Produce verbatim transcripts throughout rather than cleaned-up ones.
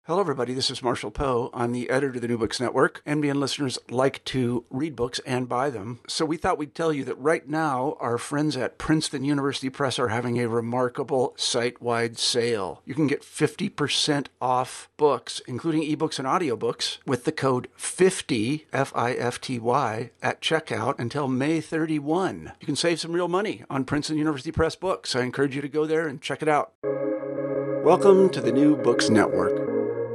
Hello, everybody. This is Marshall Poe. I'm the editor of the New Books Network. N B N listeners like to read books and buy them. So we thought we'd tell you that right now, our friends at Princeton University Press are having a remarkable site-wide sale. You can get fifty percent off books, including ebooks and audiobooks, with the code fifty, F I F T Y, at checkout until May thirty-first. You can save some real money on Princeton University Press books. I encourage you to go there and check it out. Welcome to the New Books Network.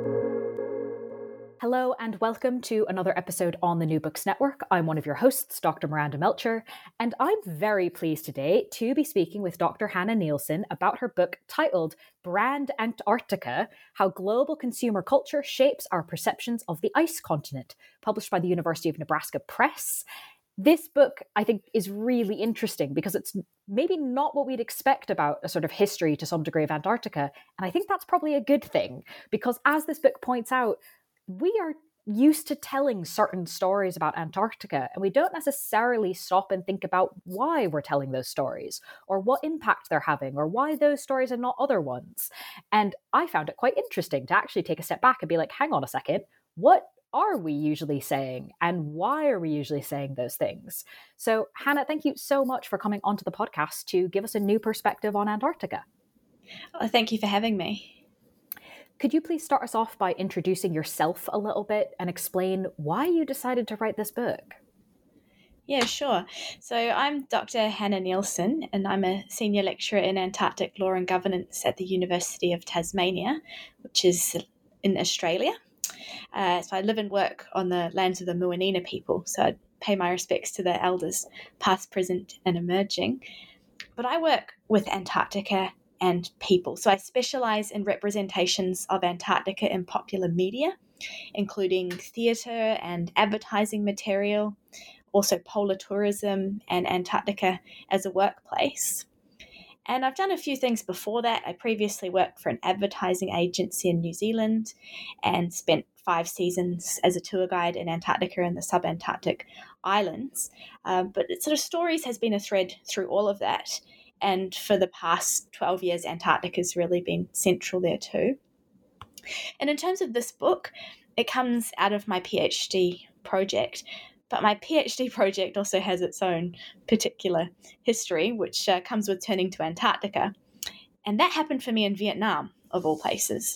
Hello and welcome to another episode on the New Books Network. I'm one of your hosts, Doctor Miranda Melcher, and I'm very pleased today to be speaking with Doctor Hannah Nielsen about her book titled Brand Antarctica: How Global Consumer Culture Shapes Our Perceptions of the Ice Continent, published by the University of Nebraska Press. This book, I think, is really interesting because it's maybe not what we'd expect about a sort of history to some degree of Antarctica, and I think that's probably a good thing because, as this book points out, we are used to telling certain stories about Antarctica, and we don't necessarily stop and think about why we're telling those stories, or what impact they're having, or why those stories are not other ones. And I found it quite interesting to actually take a step back and be like, hang on a second, what are we usually saying, and why are we usually saying those things? So, Hannah, thank you so much for coming onto the podcast to give us a new perspective on Antarctica. Well, thank you for having me. Could you please start us off by introducing yourself a little bit and explain why you decided to write this book? Yeah, sure. So I'm Doctor Hannah Nielsen, and I'm a senior lecturer in Antarctic law and governance at the University of Tasmania, which is in Australia. Uh, so I live and work on the lands of the Muanina people, so I pay my respects to their elders, past, present, and emerging. But I work with Antarctica and people. So I specialise in representations of Antarctica in popular media, including theatre and advertising material, also polar tourism and Antarctica as a workplace. And I've done a few things before that. I previously worked for an advertising agency in New Zealand and spent five seasons as a tour guide in Antarctica and the subantarctic islands. Um, but it sort of stories has been a thread through all of that. And for the past twelve years, Antarctica has really been central there too. And in terms of this book, it comes out of my PhD project. But my PhD project also has its own particular history, which uh, comes with turning to Antarctica. And that happened for me in Vietnam, of all places.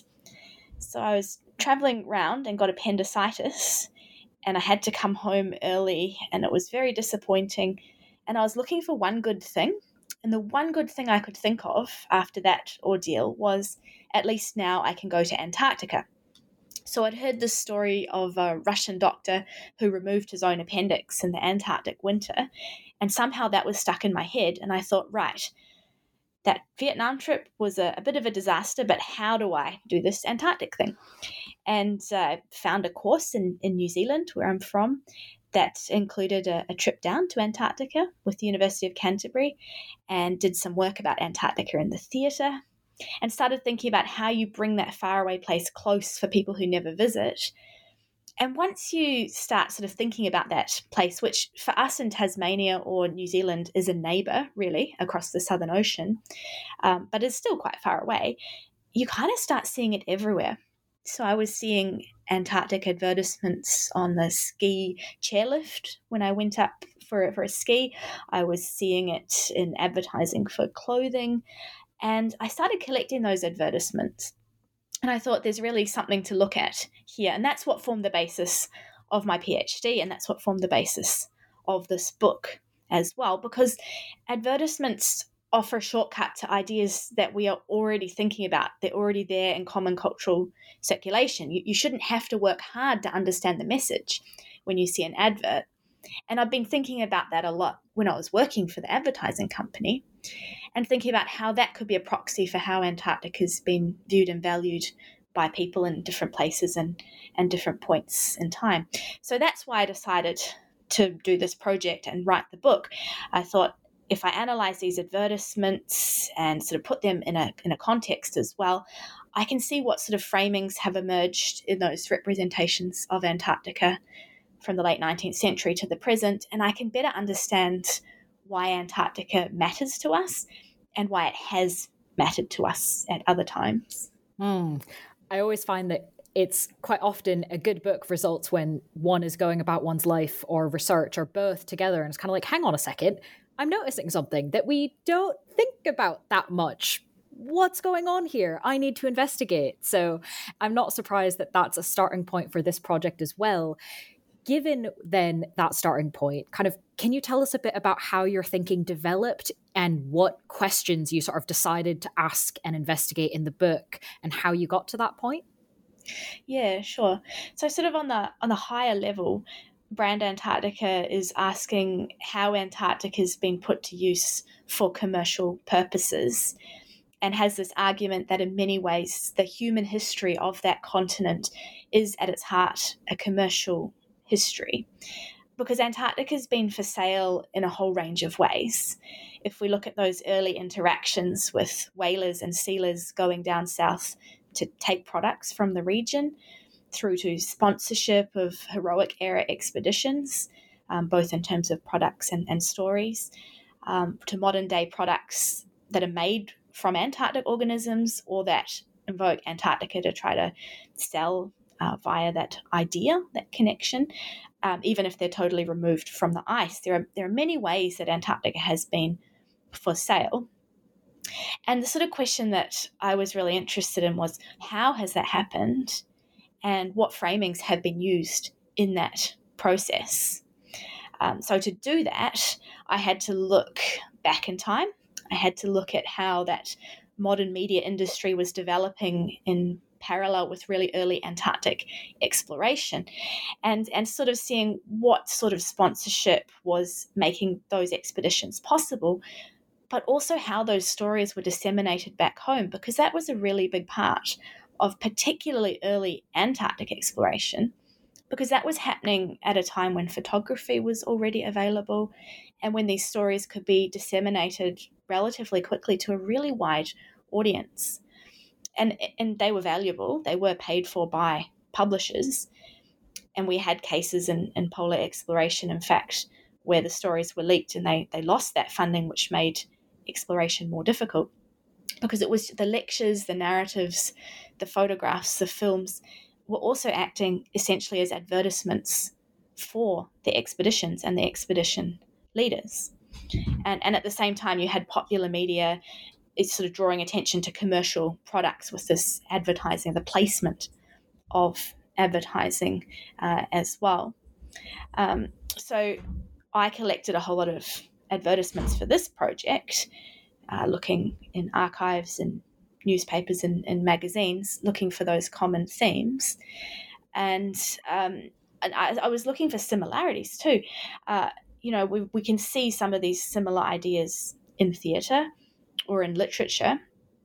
So I was traveling around and got appendicitis, and I had to come home early, and it was very disappointing. And I was looking for one good thing. And the one good thing I could think of after that ordeal was, at least now I can go to Antarctica. So I'd heard this story of a Russian doctor who removed his own appendix in the Antarctic winter, and somehow that was stuck in my head, and I thought, right, that Vietnam trip was a, a bit of a disaster, but how do I do this Antarctic thing? And I uh, found a course in, in New Zealand, where I'm from, that included a, a trip down to Antarctica with the University of Canterbury, and did some work about Antarctica in the theatre, and started thinking about how you bring that faraway place close for people who never visit. And once you start sort of thinking about that place, which for us in Tasmania or New Zealand is a neighbour, really, across the Southern Ocean, um, but is still quite far away, you kind of start seeing it everywhere. So I was seeing Antarctic advertisements on the ski chairlift when I went up for, for a ski. I was seeing it in advertising for clothing. And I started collecting those advertisements. And I thought there's really something to look at here. And that's what formed the basis of my PhD. And that's what formed the basis of this book as well, because advertisements offer a shortcut to ideas that we are already thinking about. They're already there in common cultural circulation. You, you shouldn't have to work hard to understand the message when you see an advert. And I've been thinking about that a lot when I was working for the advertising company, and thinking about how that could be a proxy for how Antarctica has been viewed and valued by people in different places and, and different points in time. So that's why I decided to do this project and write the book. I thought, if I analyze these advertisements and sort of put them in a in a context as well, I can see what sort of framings have emerged in those representations of Antarctica from the late nineteenth century to the present, and I can better understand why Antarctica matters to us and why it has mattered to us at other times. Mm. I always find that it's quite often a good book results when one is going about one's life or research or both together. And it's kind of like, hang on a second, I'm noticing something that we don't think about that much. What's going on here? I need to investigate. So I'm not surprised that that's a starting point for this project as well. Given then that starting point, kind of, can you tell us a bit about how your thinking developed and what questions you sort of decided to ask and investigate in the book and how you got to that point? Yeah, sure. So sort of on the on the higher level, Brand Antarctica is asking how Antarctica has been put to use for commercial purposes, and has this argument that in many ways the human history of that continent is at its heart a commercial history. Because Antarctica has been for sale in a whole range of ways. If we look at those early interactions with whalers and sealers going down south to take products from the region, through to sponsorship of heroic era expeditions, um, both in terms of products and, and stories, um, to modern day products that are made from Antarctic organisms or that invoke Antarctica to try to sell uh, via that idea, that connection, um, even if they're totally removed from the ice. There are, there are many ways that Antarctica has been for sale. And the sort of question that I was really interested in was, how has that happened? And what framings have been used in that process? Um, so to do that, I had to look back in time. I had to look at how that modern media industry was developing in parallel with really early Antarctic exploration, and, and sort of seeing what sort of sponsorship was making those expeditions possible, but also how those stories were disseminated back home, because that was a really big part of particularly early Antarctic exploration, because that was happening at a time when photography was already available and when these stories could be disseminated relatively quickly to a really wide audience. And, and they were valuable. They were paid for by publishers. And we had cases in, in polar exploration, in fact, where the stories were leaked and they, they lost that funding, which made exploration more difficult, because it was the lectures, the narratives, the photographs, the films were also acting essentially as advertisements for the expeditions and the expedition leaders. And, and at the same time, you had popular media is sort of drawing attention to commercial products with this advertising, the placement of advertising uh, as well. Um, so I collected a whole lot of advertisements for this project, uh, looking in archives and newspapers and, and magazines, looking for those common themes. And, um, and I, I was looking for similarities too. Uh, you know, we, we can see some of these similar ideas in theatre or in literature.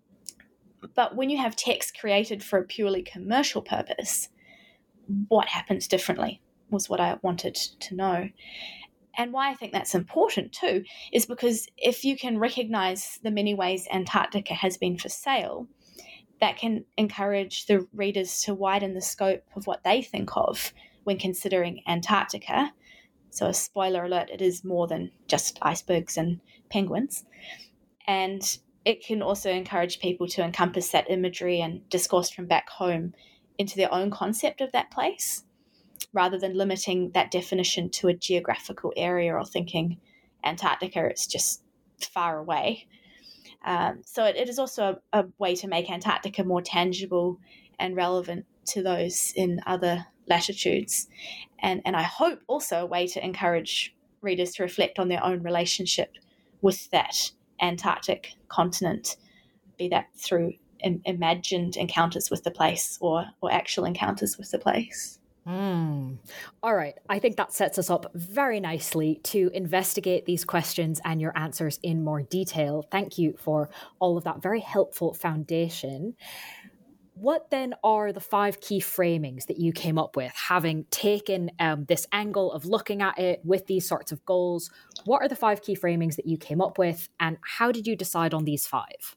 But when you have text created for a purely commercial purpose, what happens differently was what I wanted to know. And why I think that's important too is because if you can recognize the many ways Antarctica has been for sale, that can encourage the readers to widen the scope of what they think of when considering Antarctica. So a spoiler alert, it is more than just icebergs and penguins. And it can also encourage people to encompass that imagery and discourse from back home into their own concept of that place, rather than limiting that definition to a geographical area or thinking Antarctica is just far away. Um, so it, it is also a, a way to make Antarctica more tangible and relevant to those in other latitudes. And, and I hope also a way to encourage readers to reflect on their own relationship with that Antarctic continent, be that through im- imagined encounters with the place or, or actual encounters with the place. Mm. All right. I think that sets us up very nicely to investigate these questions and your answers in more detail. Thank you for all of that very helpful foundation. What then are the five key framings that you came up with, having taken um, this angle of looking at it with these sorts of goals? What are the five key framings that you came up with, and how did you decide on these five?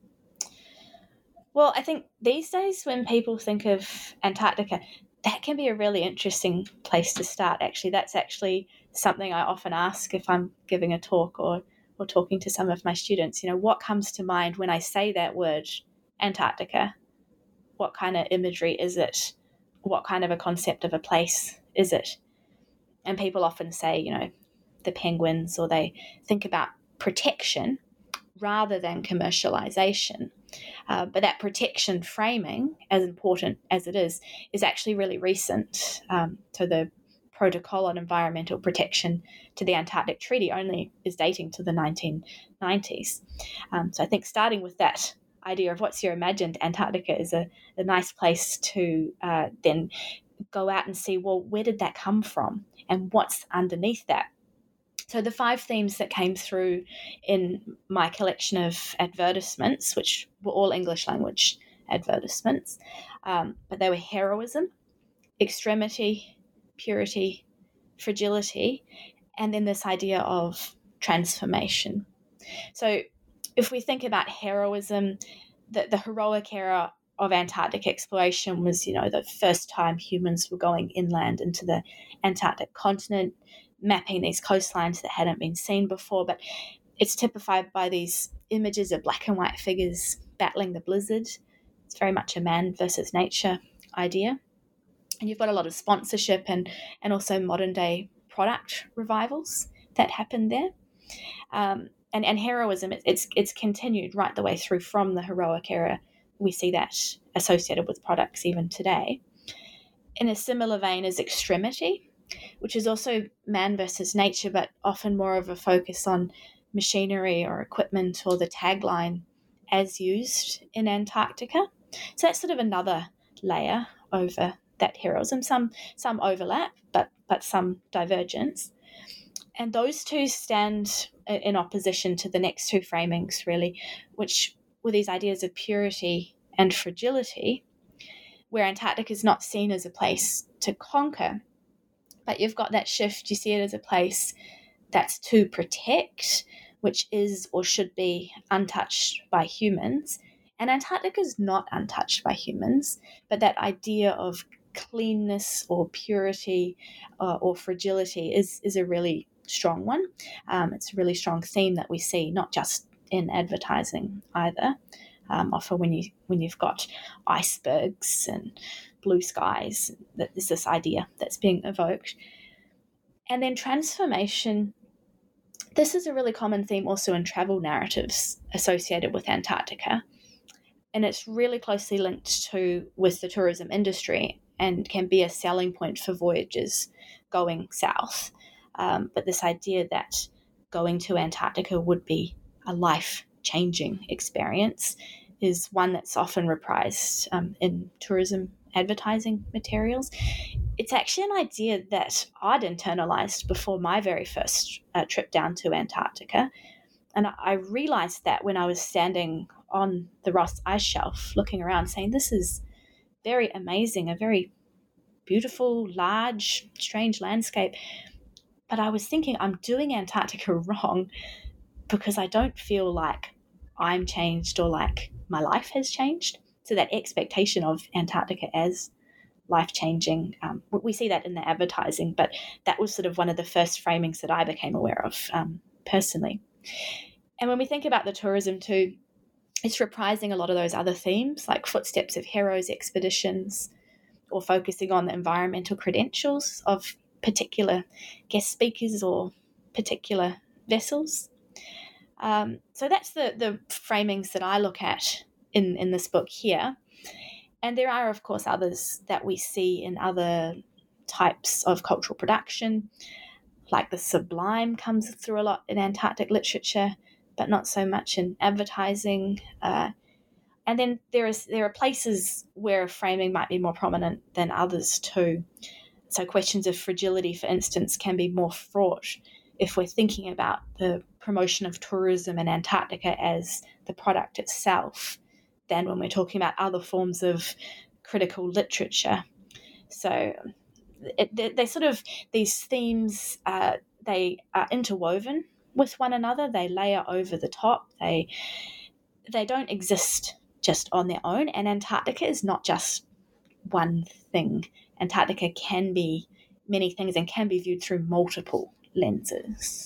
Well, I think these days when people think of Antarctica, that can be a really interesting place to start, actually. That's actually something I often ask if I'm giving a talk or, or talking to some of my students. You know, what comes to mind when I say that word, Antarctica? What kind of imagery is it what kind of a concept of a place is it? And people often say, you know, the penguins, or they think about protection rather than commercialization. Uh, but that protection framing, as important as it is, is actually really recent. Um, so the Protocol on Environmental Protection to the Antarctic Treaty only is dating to the nineteen nineties. Um, so I think starting with that idea of what's your imagined Antarctica is a, a nice place to uh, then go out and see, well, where did that come from and what's underneath that? So the five themes that came through in my collection of advertisements, which were all English language advertisements, um, but they were heroism, extremity, purity, fragility, and then this idea of transformation. So if we think about heroism, the, the heroic era of Antarctic exploration was, you know, the first time humans were going inland into the Antarctic continent, mapping these coastlines that hadn't been seen before. But it's typified by these images of black and white figures battling the blizzard. It's very much a man versus nature idea. And you've got a lot of sponsorship and, and also modern day product revivals that happen there. Um, and, and heroism, it, it's it's continued right the way through from the heroic era. We see that associated with products even today. In a similar vein is extremity, which is also man versus nature, but often more of a focus on machinery or equipment or the tagline as used in Antarctica. So that's sort of another layer over that heroism. Some some overlap, but but some divergence. And those two stand in opposition to the next two framings, really, which were these ideas of purity and fragility, where Antarctica is not seen as a place to conquer, but you've got that shift. You see it as a place that's to protect, which is or should be untouched by humans. And Antarctica is not untouched by humans, but that idea of cleanness or purity uh, or fragility is, is a really strong one. Um, it's a really strong theme that we see, not just in advertising either. Um, often when, you, when you've got icebergs and blue skies, that there's this idea that's being evoked. And then transformation, this is a really common theme also in travel narratives associated with Antarctica. And it's really closely linked to with the tourism industry and can be a selling point for voyages going south. Um, but this idea that going to Antarctica would be a life-changing experience is one that's often reprised um, in tourism advertising materials. It's actually an idea that I'd internalized before my very first uh, trip down to Antarctica. And I realized that when I was standing on the Ross Ice Shelf looking around saying, this is very amazing, a very beautiful, large, strange landscape. But I was thinking I'm doing Antarctica wrong because I don't feel like I'm changed or like my life has changed. So that expectation of Antarctica as life-changing, um, we see that in the advertising, but that was sort of one of the first framings that I became aware of um, personally. And when we think about the tourism too, it's reprising a lot of those other themes like Footsteps of Heroes expeditions, or focusing on the environmental credentials of particular guest speakers or particular vessels. Um, so that's the, the framings that I look at in, in this book here. And there are, of course, others that we see in other types of cultural production, like the sublime comes through a lot in Antarctic literature, but not so much in advertising. Uh, and then there is there are places where framing might be more prominent than others too. So questions of fragility, for instance, can be more fraught if we're thinking about the promotion of tourism in Antarctica as the product itself than when we're talking about other forms of critical literature. So it, they, they sort of, these themes, uh, they are interwoven with one another. They layer over the top. They they don't exist just on their own. And Antarctica is not just one thing. Antarctica can be many things and can be viewed through multiple lenses.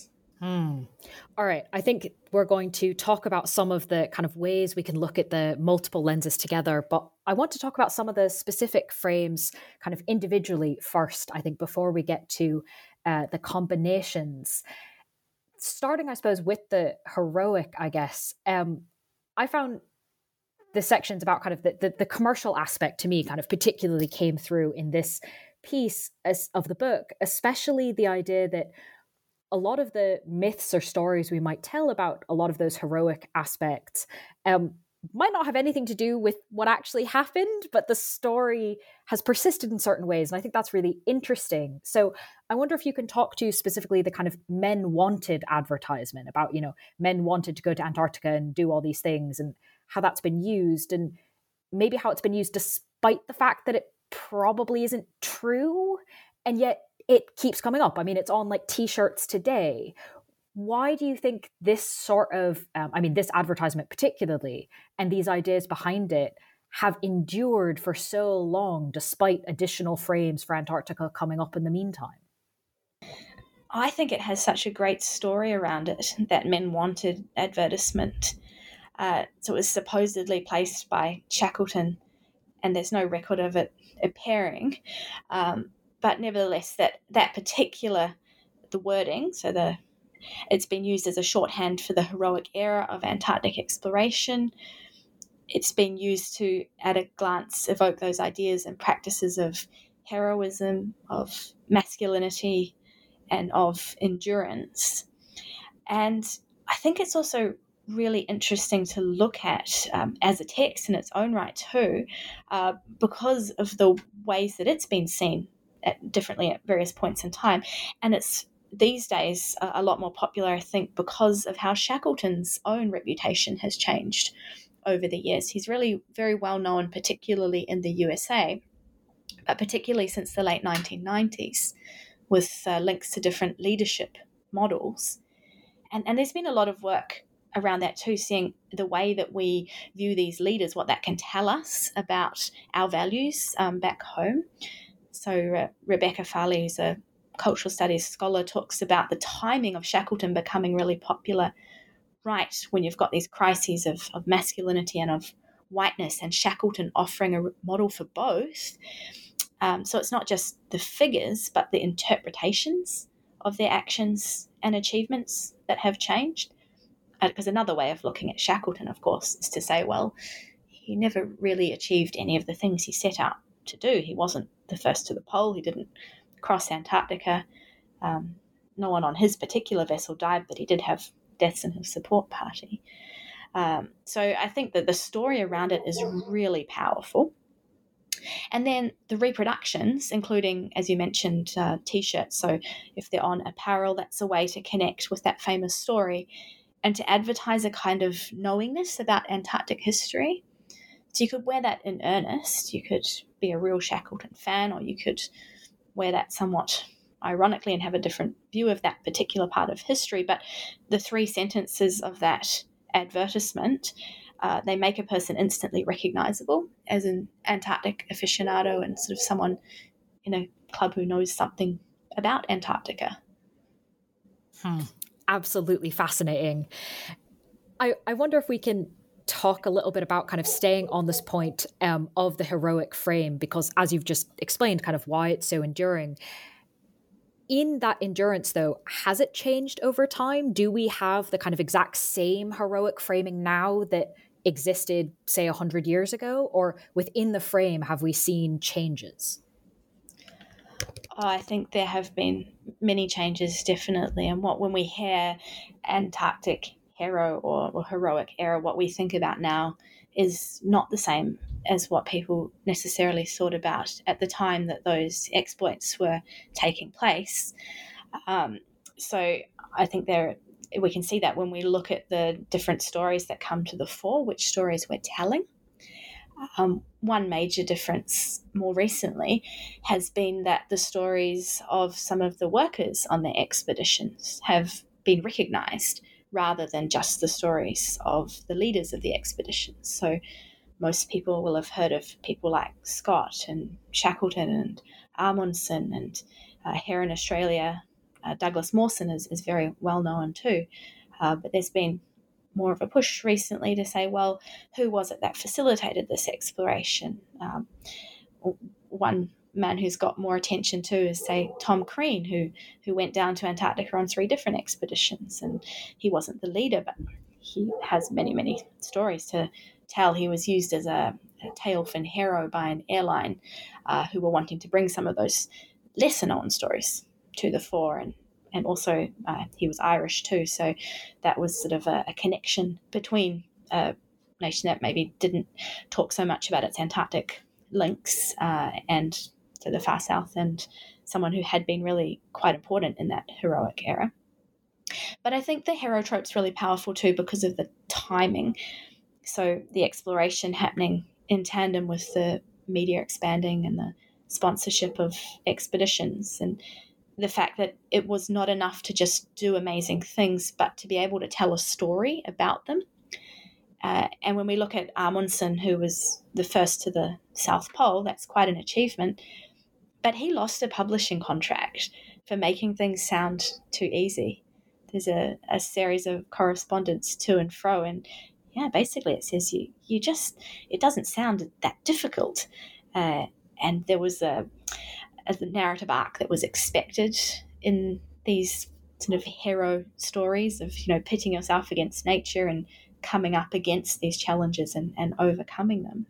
Hmm. All right. I think we're going to talk about some of the kind of ways we can look at the multiple lenses together, but I want to talk about some of the specific frames kind of individually first, I think, before we get to uh, the combinations. Starting, I suppose, with the heroic, I guess, um, I found the sections about kind of the, the, the commercial aspect to me kind of particularly came through in this piece as, of the book, especially the idea that a lot of the myths or stories we might tell about a lot of those heroic aspects um, might not have anything to do with what actually happened, but the story has persisted in certain ways. And I think that's really interesting. So I wonder if you can talk to specifically the kind of men wanted advertisement about, you know, men wanted to go to Antarctica and do all these things and how that's been used and maybe how it's been used despite the fact that it probably isn't true. And yet it keeps coming up. I mean, it's on like t-shirts today. Why do you think this sort of, um, I mean, this advertisement particularly, and these ideas behind it have endured for so long, despite additional frames for Antarctica coming up in the meantime? I think it has such a great story around it, that men wanted advertisement. Uh, so it was supposedly placed by Shackleton, and there's no record of it appearing. Um, but nevertheless, that, that particular, the wording, so the it's been used as a shorthand for the heroic era of Antarctic exploration. It's been used to, at a glance, evoke those ideas and practices of heroism, of masculinity, and of endurance. And I think it's also really interesting to look at um, as a text in its own right too, uh, because of the ways that it's been seen at, differently at various points in time. And it's these days a lot more popular, I think, because of how Shackleton's own reputation has changed over the years. He's really very well known, particularly in the U S A, but particularly since the late nineteen nineties, with uh, links to different leadership models. And, and there's been a lot of work around that too, seeing the way that we view these leaders, what that can tell us about our values um, back home. So uh, Rebecca Farley, who's a cultural studies scholar, talks about the timing of Shackleton becoming really popular right when you've got these crises of, of masculinity and of whiteness, and Shackleton offering a model for both. Um, so it's not just the figures, but the interpretations of their actions and achievements that have changed. Because uh, another way of looking at Shackleton, of course, is to say, well, he never really achieved any of the things he set out to do. He wasn't the first to the pole. He didn't cross Antarctica. Um, no one on his particular vessel died, but he did have deaths in his support party. Um, so I think that the story around it is really powerful. And then the reproductions, including, as you mentioned, uh, T-shirts. So if they're on apparel, that's a way to connect with that famous story and to advertise a kind of knowingness about Antarctic history. So you could wear that in earnest. You could be a real Shackleton fan, or you could wear that somewhat ironically and have a different view of that particular part of history. But the three sentences of that advertisement, Uh, they make a person instantly recognizable as an Antarctic aficionado and sort of someone in a club who knows something about Antarctica. Hmm. Absolutely fascinating. I, I wonder if we can talk a little bit about kind of staying on this point um, of the heroic frame, because as you've just explained, kind of why it's so enduring. In that endurance, though, has it changed over time? Do we have the kind of exact same heroic framing now that existed, say, one hundred years ago? Or within the frame, have we seen changes? Oh, I think there have been many changes, definitely. And what when we hear Antarctic hero or, or heroic era, what we think about now is not the same as what people necessarily thought about at the time that those exploits were taking place. Um, so I think there we can see that when we look at the different stories that come to the fore, which stories we're telling. Um, one major difference more recently has been that the stories of some of the workers on the expeditions have been recognised rather than just the stories of the leaders of the expeditions. So most people will have heard of people like Scott and Shackleton and Amundsen and uh, here in Australia, uh, Douglas Mawson is, is very well known too. Uh, but there's been more of a push recently to say, well, who was it that facilitated this exploration? Um, one man who's got more attention too is, say, Tom Crean, who who went down to Antarctica on three different expeditions, and he wasn't the leader, but he has many, many stories to tell. He was used as a, a tail fin hero by an airline uh, who were wanting to bring some of those lesser known stories to the fore, and and also uh, he was Irish too, so that was sort of a, a connection between a nation that maybe didn't talk so much about its Antarctic links uh, and to the far south, and someone who had been really quite important in that heroic era. But I think the hero trope's really powerful too because of the timing. So the exploration happening in tandem with the media expanding and the sponsorship of expeditions, and the fact that it was not enough to just do amazing things, but to be able to tell a story about them. Uh, and when we look at Amundsen, who was the first to the South Pole, that's quite an achievement. But he lost a publishing contract for making things sound too easy. There's a, a series of correspondence to and fro, and yeah, basically it says you you just, it doesn't sound that difficult. Uh, and there was a, a narrative arc that was expected in these sort of hero stories of, you know, pitting yourself against nature and coming up against these challenges and, and overcoming them.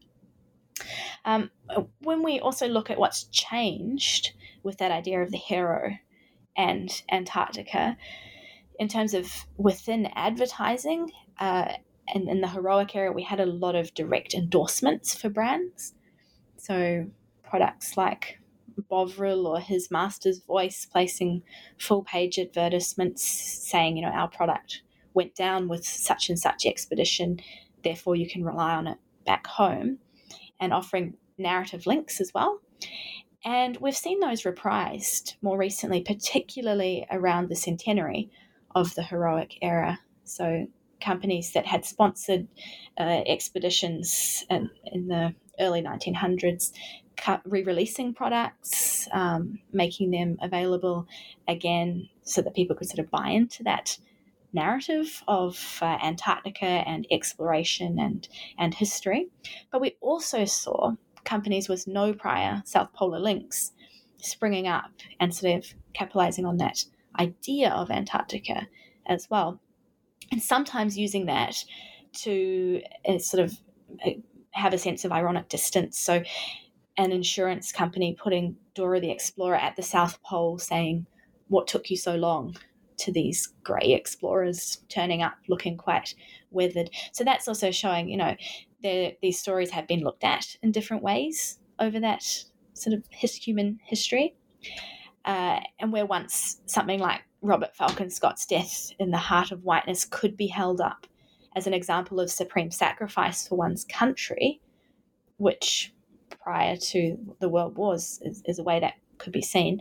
Um, when we also look at what's changed with that idea of the hero and Antarctica, in terms of within advertising, uh, and in the heroic era, we had a lot of direct endorsements for brands. So products like Bovril or His Master's Voice placing full-page advertisements saying, you know, our product went down with such and such expedition, therefore you can rely on it back home, and offering narrative links as well. And we've seen those reprised more recently, particularly around the centenary of the heroic era. So companies that had sponsored uh, expeditions in, in the early nineteen hundreds, re-releasing products, um, making them available again so that people could sort of buy into that narrative of uh, Antarctica and exploration and, and history. But we also saw companies with no prior South Polar links springing up and sort of capitalizing on that idea of Antarctica as well. And sometimes using that to uh, sort of uh, have a sense of ironic distance. So an insurance company putting Dora the Explorer at the South Pole saying, "What took you so long?" to these grey explorers turning up looking quite weathered. So that's also showing, you know, these stories have been looked at in different ways over that sort of his, human history. Uh, and where once something like Robert Falcon Scott's death in the heart of whiteness could be held up as an example of supreme sacrifice for one's country, which prior to the World Wars is, is a way that could be seen.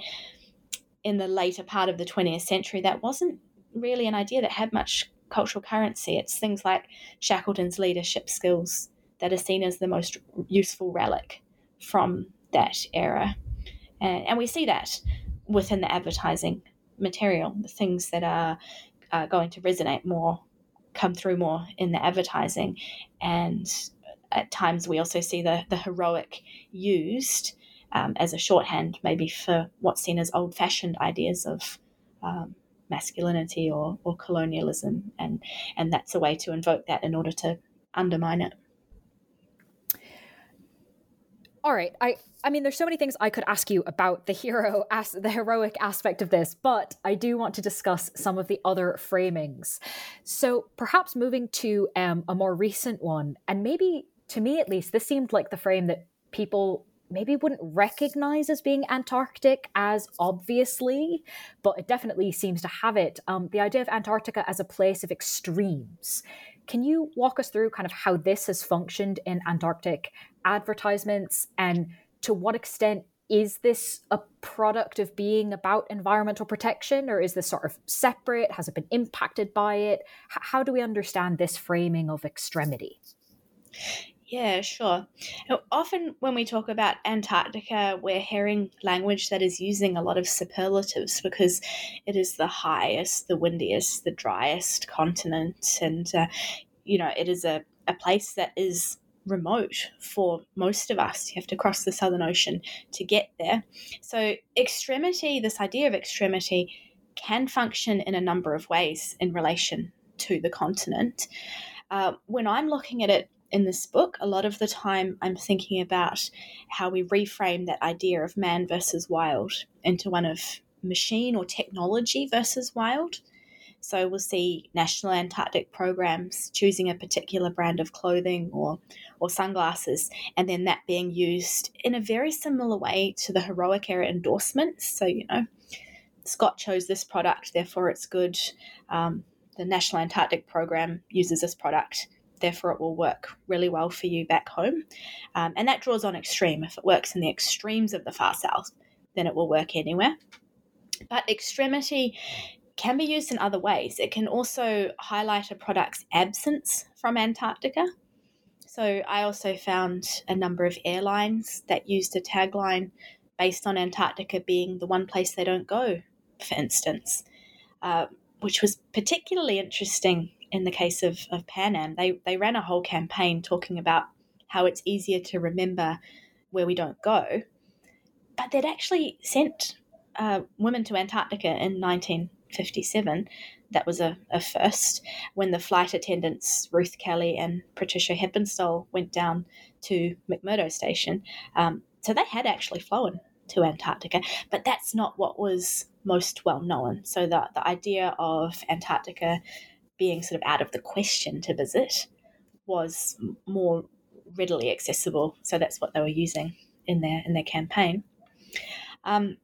In the later part of the twentieth century, that wasn't really an idea that had much cultural currency. It's things like Shackleton's leadership skills that are seen as the most useful relic from that era. And, and we see that within the advertising material. The things that are uh, going to resonate more come through more in the advertising. And at times we also see the, the heroic used Um, as a shorthand, maybe for what's seen as old-fashioned ideas of um, masculinity or, or colonialism, and and that's a way to invoke that in order to undermine it. All right, I I mean, there's so many things I could ask you about the hero, as the heroic aspect of this, but I do want to discuss some of the other framings. So perhaps moving to um, a more recent one, and maybe to me at least, this seemed like the frame that people maybe wouldn't recognize as being Antarctic as obviously, but it definitely seems to have it. Um, the idea of Antarctica as a place of extremes. Can you walk us through kind of how this has functioned in Antarctic advertisements, and to what extent is this a product of being about environmental protection, or is this sort of separate? Has it been impacted by it? H- how do we understand this framing of extremity? Yeah, sure. Now, often when we talk about Antarctica, we're hearing language that is using a lot of superlatives because it is the highest, the windiest, the driest continent. And, uh, you know, it is a, a place that is remote for most of us. You have to cross the Southern Ocean to get there. So extremity, this idea of extremity, can function in a number of ways in relation to the continent. Uh, when I'm looking at it in this book, a lot of the time I'm thinking about how we reframe that idea of man versus wild into one of machine or technology versus wild. So we'll see National Antarctic programs choosing a particular brand of clothing or, or sunglasses, and then that being used in a very similar way to the heroic era endorsements. So, you know, Scott chose this product, therefore it's good. Um, the National Antarctic Program uses this product, therefore it will work really well for you back home. Um, and that draws on extreme. If it works in the extremes of the far south, then it will work anywhere. But extremity can be used in other ways. It can also highlight a product's absence from Antarctica. So I also found a number of airlines that used a tagline based on Antarctica being the one place they don't go, for instance, uh, which was particularly interesting in the case of, of Pan Am. They, they ran a whole campaign talking about how it's easier to remember where we don't go. But they'd actually sent uh, women to Antarctica in nineteen fifty-seven. That was a, a first, when the flight attendants Ruth Kelly and Patricia Heppenstall went down to McMurdo Station. Um, so they had actually flown to Antarctica, but that's not what was most well known. So the, the idea of Antarctica being sort of out of the question to visit was more readily accessible. So that's what they were using in their in their campaign. Um,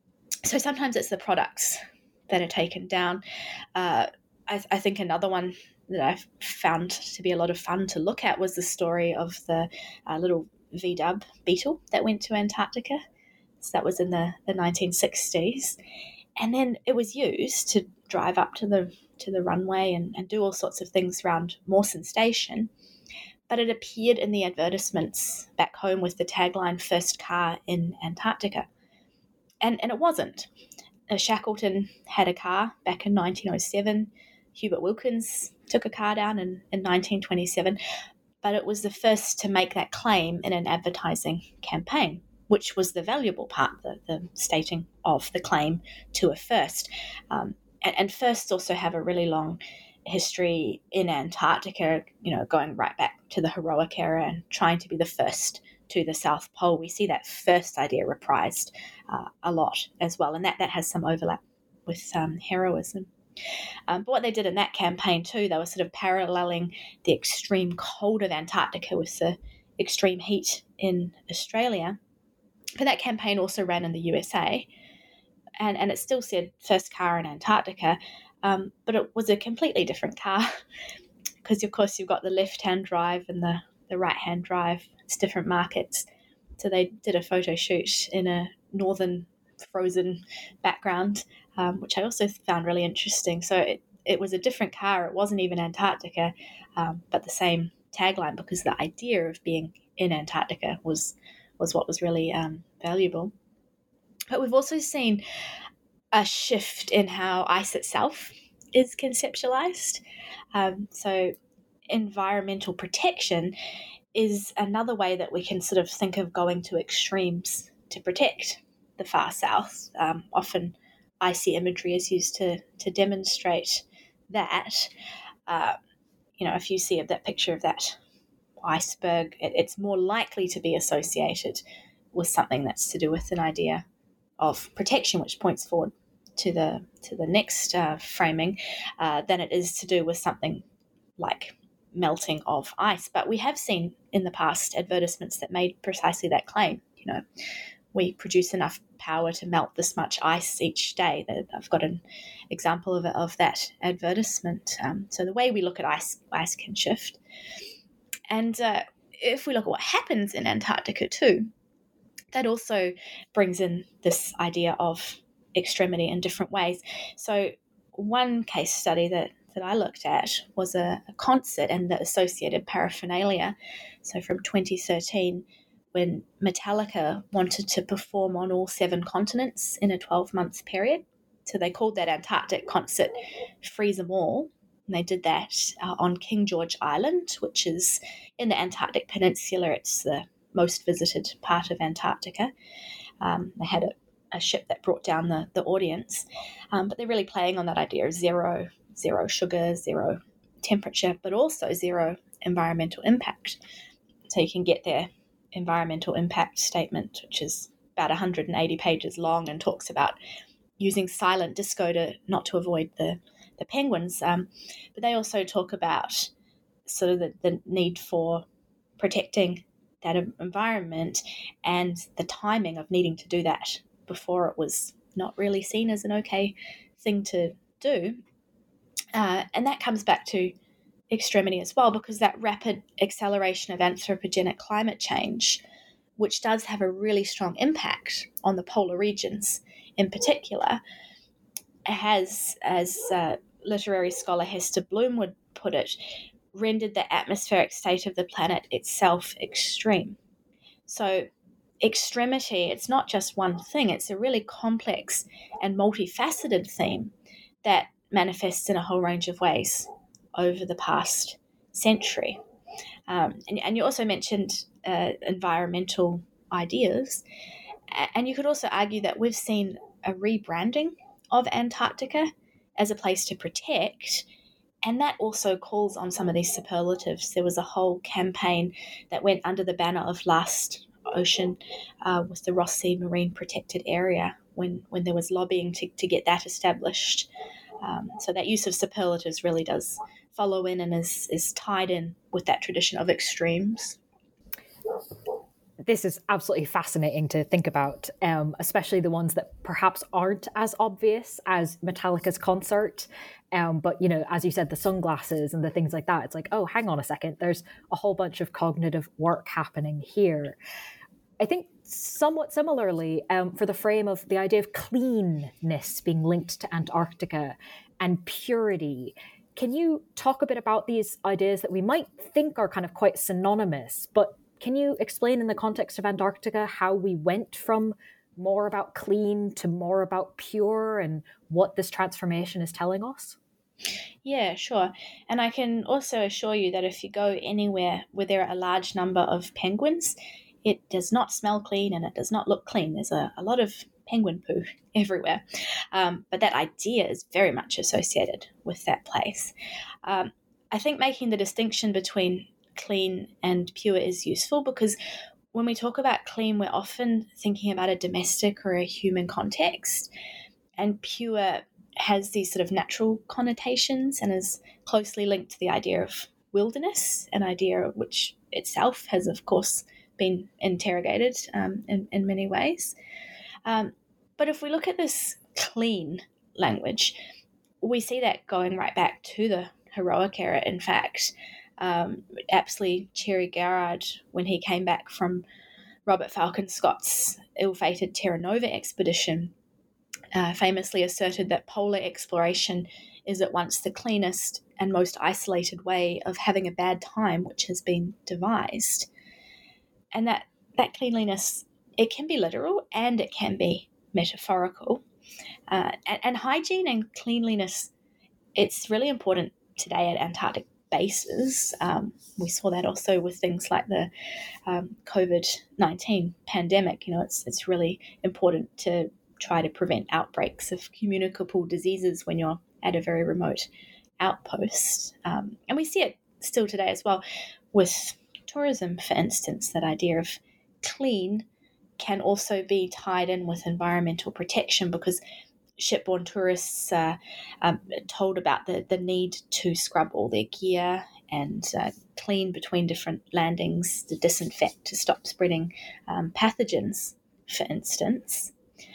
so sometimes it's the products that are taken down. Uh, I, I think another one that I found to be a lot of fun to look at was the story of the uh, little V-dub beetle that went to Antarctica. So that was in the, the nineteen sixties. And then it was used to drive up to the to the runway and, and do all sorts of things around Mawson Station. But it appeared in the advertisements back home with the tagline, "First car in Antarctica." And, and it wasn't. Uh, Shackleton had a car back in nineteen oh seven. Hubert Wilkins took a car down in, in nineteen twenty-seven. But it was the first to make that claim in an advertising campaign, which was the valuable part, the, the stating of the claim to a first. Um, and, and firsts also have a really long history in Antarctica, you know, going right back to the heroic era and trying to be the first to the South Pole. We see that first idea reprised uh, a lot as well, and that, that has some overlap with um, heroism. Um, but what they did in that campaign too, they were sort of paralleling the extreme cold of Antarctica with the extreme heat in Australia. But that campaign also ran in the U S A, and, and it still said first car in Antarctica, um, but it was a completely different car because, of course, you've got the left-hand drive and the, the right-hand drive. It's different markets. So they did a photo shoot in a northern frozen background, um, which I also found really interesting. So it, it was a different car. It wasn't even Antarctica, um, but the same tagline, because the idea of being in Antarctica was was what was really um, valuable. But we've also seen a shift in how ice itself is conceptualized. Um, so environmental protection is another way that we can sort of think of going to extremes to protect the far south. Um, often icy imagery is used to, to demonstrate that. Uh, you know, if you see that picture of that iceberg, it, it's more likely to be associated with something that's to do with an idea of protection, which points forward to the to the next uh, framing, uh, than it is to do with something like melting of ice. But we have seen in the past advertisements that made precisely that claim. You know, we produce enough power to melt this much ice each day. I've got an example of, of that advertisement. Um, so the way we look at ice, ice can shift. And uh, if we look at what happens in Antarctica too, that also brings in this idea of extremity in different ways. So one case study that, that I looked at was a, a concert and the associated paraphernalia. So from twenty thirteen, when Metallica wanted to perform on all seven continents in a twelve-month period. So they called that Antarctic concert Freeze 'Em All. And they did that uh, on King George Island, which is in the Antarctic Peninsula. It's the most visited part of Antarctica. Um, they had a, a ship that brought down the, the audience. Um, but they're really playing on that idea of zero, zero sugar, zero temperature, but also zero environmental impact. So you can get their environmental impact statement, which is about one hundred eighty pages long and talks about using silent disco to not to avoid the the penguins, um, but they also talk about sort of the, the need for protecting that environment and the timing of needing to do that before it was not really seen as an okay thing to do. Uh, and that comes back to extremity as well, because that rapid acceleration of anthropogenic climate change, which does have a really strong impact on the polar regions in particular, has, as uh, literary scholar Hester Bloom would put it, rendered the atmospheric state of the planet itself extreme. So extremity, it's not just one thing, it's a really complex and multifaceted theme that manifests in a whole range of ways over the past century. Um, and, and you also mentioned uh, environmental ideas, and you could also argue that we've seen a rebranding of Antarctica as a place to protect, and that also calls on some of these superlatives. There was a whole campaign that went under the banner of Last Ocean uh, with the Ross Sea Marine Protected Area when, when there was lobbying to, to get that established. Um, so that use of superlatives really does follow in and is, is tied in with that tradition of extremes. This is absolutely fascinating to think about, um, especially the ones that perhaps aren't as obvious as Metallica's concert. Um, but, you know, as you said, the sunglasses and the things like that, it's like, oh, hang on a second, there's a whole bunch of cognitive work happening here. I think somewhat similarly, um, for the frame of the idea of cleanness being linked to Antarctica and purity, can you talk a bit about these ideas that we might think are kind of quite synonymous, but can you explain in the context of Antarctica how we went from more about clean to more about pure and what this transformation is telling us? Yeah, sure. And I can also assure you that if you go anywhere where there are a large number of penguins, it does not smell clean and it does not look clean. There's a, a lot of penguin poo everywhere. Um, but that idea is very much associated with that place. Um, I think making the distinction between clean and pure is useful, because when we talk about clean, we're often thinking about a domestic or a human context, and pure has these sort of natural connotations and is closely linked to the idea of wilderness, an idea which itself has, of course, been interrogated um, in, in many ways. Um, but if we look at this clean language, we see that going right back to the heroic era, in fact. Um, Apsley Cherry Garrard, when he came back from Robert Falcon Scott's ill-fated Terra Nova expedition, uh, famously asserted that polar exploration is at once the cleanest and most isolated way of having a bad time which has been devised. And that, that cleanliness, it can be literal and it can be metaphorical. Uh, and, and hygiene and cleanliness, it's really important today at Antarctic bases. Um, we saw that also with things like the um, COVID nineteen pandemic. You know, it's it's really important to try to prevent outbreaks of communicable diseases when you're at a very remote outpost. Um, and we see it still today as well with tourism, for instance. That idea of clean can also be tied in with environmental protection, because shipborne tourists are um, told about the, the need to scrub all their gear and uh, clean between different landings, to disinfect, to stop spreading um, pathogens, for instance.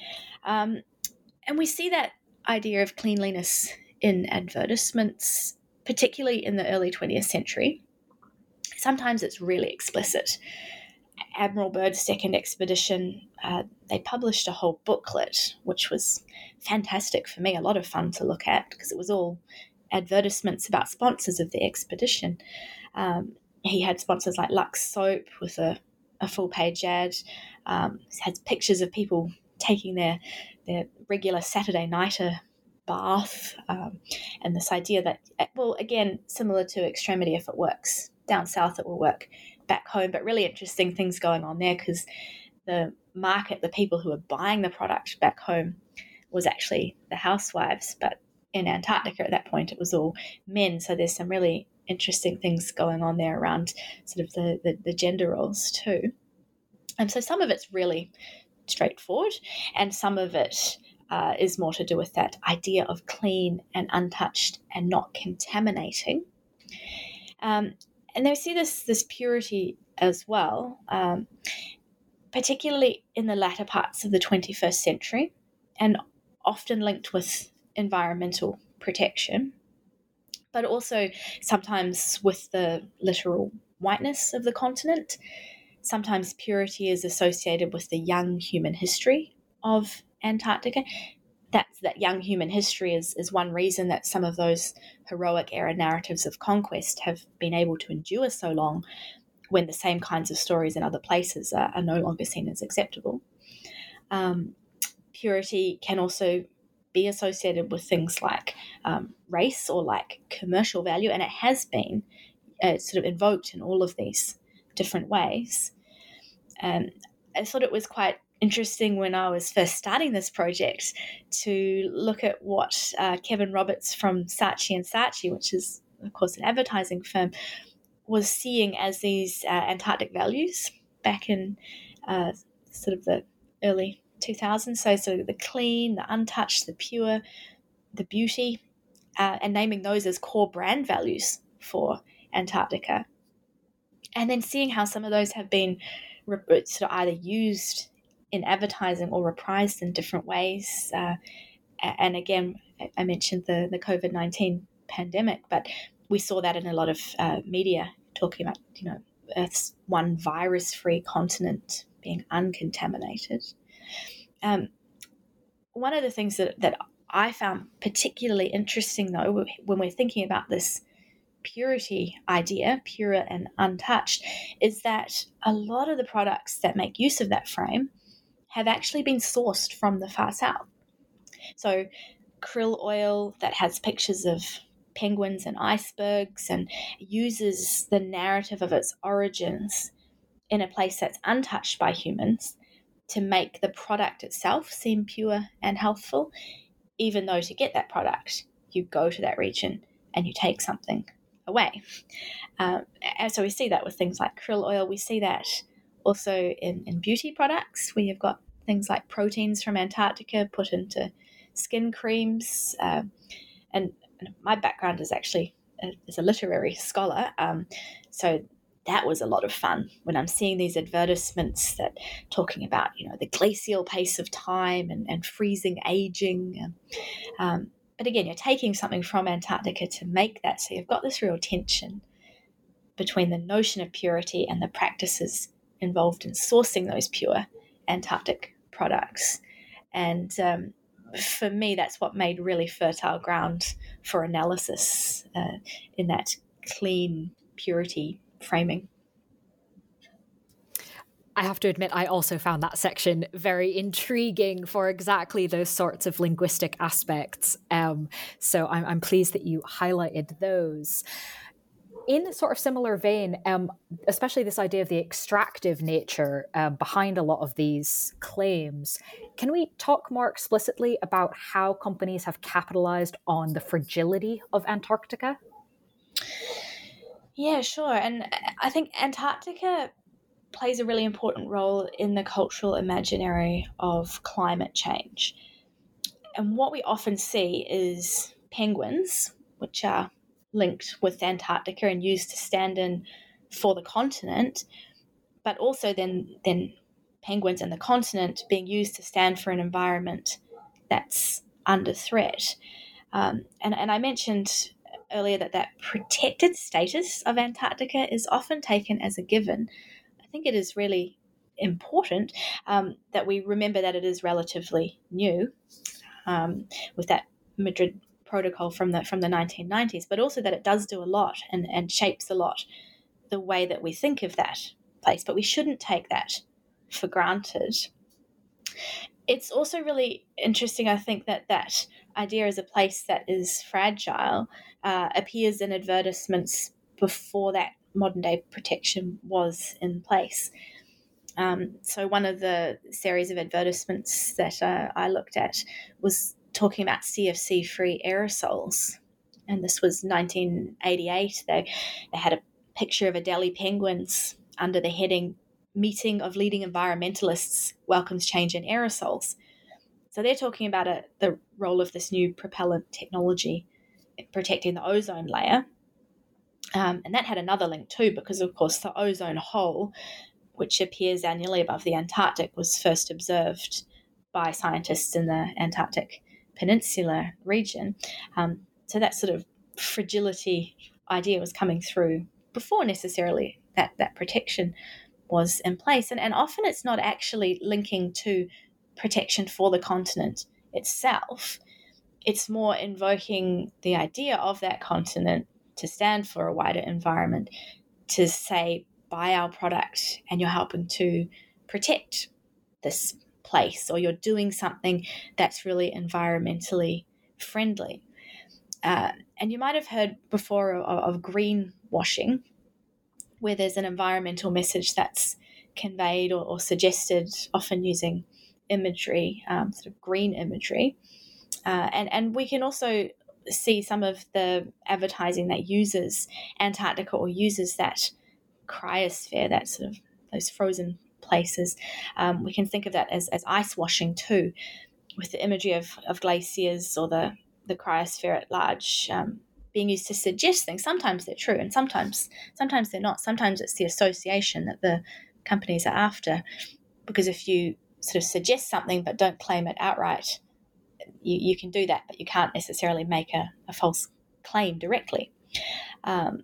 Um, and we see that idea of cleanliness in advertisements, particularly in the early twentieth century. Sometimes it's really explicit. Admiral Byrd's second expedition, uh, they published a whole booklet, which was fantastic for me, a lot of fun to look at, because it was all advertisements about sponsors of the expedition. Um, he had sponsors like Lux Soap with a, a full-page ad. Um, had pictures of people taking their their regular Saturday nighter bath, um, and this idea that, well, again, similar to Extremity, if it works down south, it will work back home. But really interesting things going on there, because the market, the people who were buying the product back home, was actually the housewives. But in Antarctica at that point, it was all men. So there's some really interesting things going on there around sort of the, the, the gender roles too. And so some of it's really straightforward, and some of it uh, is more to do with that idea of clean and untouched and not contaminating. Um, and they see this, this purity as well, um, particularly in the latter parts of the twenty-first century, and often linked with environmental protection, but also sometimes with the literal whiteness of the continent. Sometimes purity is associated with the young human history of Antarctica. That's, that young human history is, is one reason that some of those heroic era narratives of conquest have been able to endure so long, when the same kinds of stories in other places are, are no longer seen as acceptable. Um, purity can also be associated with things like um, race or like commercial value, and it has been uh, sort of invoked in all of these different ways. Um, I thought it was quite interesting when I was first starting this project to look at what uh, Kevin Roberts from Saatchi and Saatchi, which is of course an advertising firm, was seeing as these uh, Antarctic values back in uh, sort of the early two thousands. So sort of the clean, the untouched, the pure, the beauty, uh, and naming those as core brand values for Antarctica. And then seeing how some of those have been sort of either used in advertising or reprised in different ways. Uh, and again, I mentioned the, the COVID nineteen pandemic, but we saw that in a lot of uh, media talking about, you know, Earth's one virus-free continent being uncontaminated. Um, one of the things that, that I found particularly interesting, though, when we're thinking about this purity idea, pure and untouched, is that a lot of the products that make use of that frame have actually been sourced from the far south. So krill oil that has pictures of penguins and icebergs and uses the narrative of its origins in a place that's untouched by humans to make the product itself seem pure and healthful, even though to get that product, you go to that region and you take something away. Um, and so we see that with things like krill oil. We see that also in, in beauty products, where you've got things like proteins from Antarctica put into skin creams. Uh, and, and my background is actually a, as a literary scholar. Um, so that was a lot of fun when I'm seeing these advertisements that talking about, you know, the glacial pace of time and, and freezing aging. Um, but again, you're taking something from Antarctica to make that. So you've got this real tension between the notion of purity and the practices involved in sourcing those pure Antarctic products. And um, for me, that's what made really fertile ground for analysis uh, in that clean purity framing. I have to admit, I also found that section very intriguing for exactly those sorts of linguistic aspects. Um, so I'm, I'm pleased that you highlighted those. In sort of similar vein, um, especially this idea of the extractive nature uh, behind a lot of these claims, can we talk more explicitly about how companies have capitalized on the fragility of Antarctica? Yeah, sure. And I think Antarctica plays a really important role in the cultural imaginary of climate change. And what we often see is penguins, which are linked with Antarctica and used to stand in for the continent, but also then, then penguins and the continent being used to stand for an environment that's under threat. Um, and, and I mentioned earlier that that protected status of Antarctica is often taken as a given. I think it is really important um, that we remember that it is relatively new, um, with that Madrid protocol from the from the nineteen nineties, but also that it does do a lot and, and shapes a lot the way that we think of that place. But we shouldn't take that for granted. It's also really interesting, I think, that that idea as a place that is fragile uh, appears in advertisements before that modern day protection was in place. Um, so one of the series of advertisements that uh, I looked at was talking about C F C-free aerosols. And this was nineteen eighty-eight. They, they had a picture of Adelie penguins under the heading, Meeting of Leading Environmentalists Welcomes Change in Aerosols. So they're talking about a, the role of this new propellant technology in protecting the ozone layer. Um, and that had another link too, because of course the ozone hole, which appears annually above the Antarctic, was first observed by scientists in the Antarctic Peninsula region. Um, so that sort of fragility idea was coming through before necessarily that, that protection was in place. And, and often it's not actually linking to protection for the continent itself. It's more invoking the idea of that continent to stand for a wider environment, to say, buy our product and you're helping to protect this place, or you're doing something that's really environmentally friendly. Uh, and you might have heard before of, of greenwashing, where there's an environmental message that's conveyed or, or suggested, often using imagery, um, sort of green imagery. Uh, and, and we can also see some of the advertising that uses Antarctica or uses that cryosphere, that sort of those frozen places. Um, we can think of that as, as ice washing too, with the imagery of, of glaciers or the, the cryosphere at large um, being used to suggest things. Sometimes they're true and sometimes sometimes they're not. Sometimes it's the association that the companies are after, because if you sort of suggest something but don't claim it outright, you, you can do that, but you can't necessarily make a, a false claim directly. Um,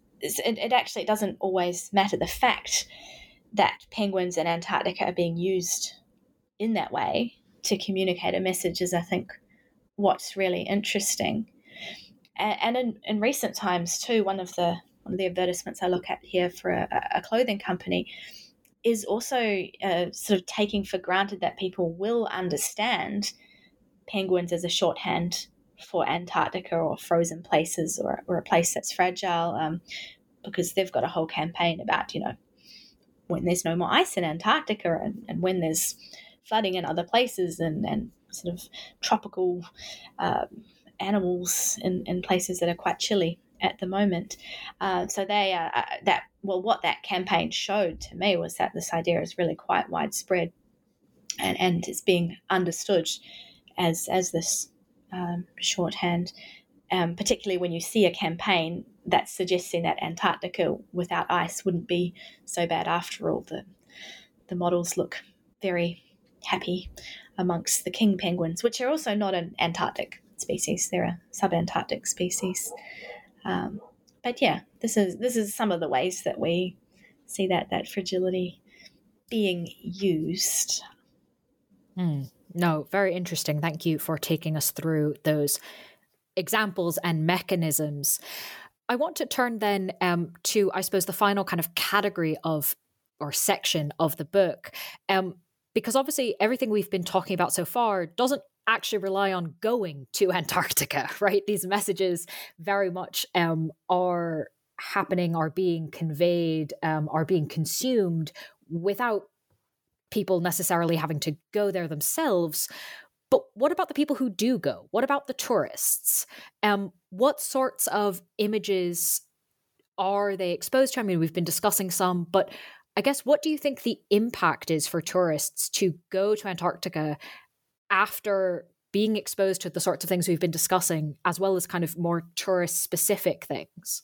it, it actually doesn't always matter. The fact that penguins in Antarctica are being used in that way to communicate a message is, I think, what's really interesting. And, and in, in recent times too, one of the one of the advertisements I look at here for a, a clothing company is also uh, sort of taking for granted that people will understand penguins as a shorthand for Antarctica or frozen places, or, or a place that's fragile, um, because they've got a whole campaign about, you know, when there's no more ice in Antarctica and, and when there's flooding in other places and, and sort of tropical uh, animals in, in places that are quite chilly at the moment. Uh, so they are uh, that, well, what that campaign showed to me was that this idea is really quite widespread and, and it's being understood as, as this um, shorthand, um, particularly when you see a campaign that's suggesting that Antarctica without ice wouldn't be so bad after all. The, the models look very happy amongst the king penguins, which are also not an Antarctic species. They're a subantarctic species. Um, but yeah, this is this is some of the ways that we see that that fragility being used. Mm, no, very interesting. Thank you for taking us through those examples and mechanisms. I want to turn then um, to, I suppose, the final kind of category of or section of the book, um, because obviously everything we've been talking about so far doesn't actually rely on going to Antarctica, right? These messages very much um, are happening, are being conveyed, um, are being consumed without people necessarily having to go there themselves. But what about the people who do go? What about the tourists? Um, what sorts of images are they exposed to? I mean, we've been discussing some, but I guess what do you think the impact is for tourists to go to Antarctica after being exposed to the sorts of things we've been discussing, as well as kind of more tourist-specific things?